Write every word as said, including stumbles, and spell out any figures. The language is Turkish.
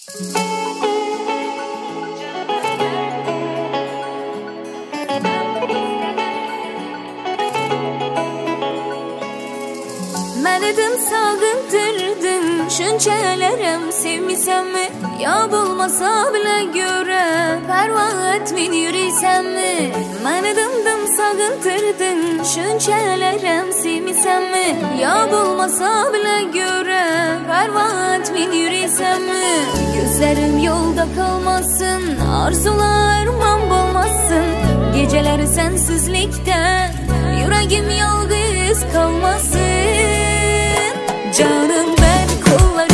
Ben edim sağıntırdın şunçalarım sevmisem mi? Ya bulmasa bile göre perva etmin yürüysem mi? Ben edimdim sağıntırdın şunçalarım sevmisem mi? Ya bulmasa bile göre perva etmin yürüysem mi? Gözlerim yolda kalmasın, arzularım bulmasın. Geceleri sensizlikte yüreğim yalnız kalmasın. Canım ben kullarım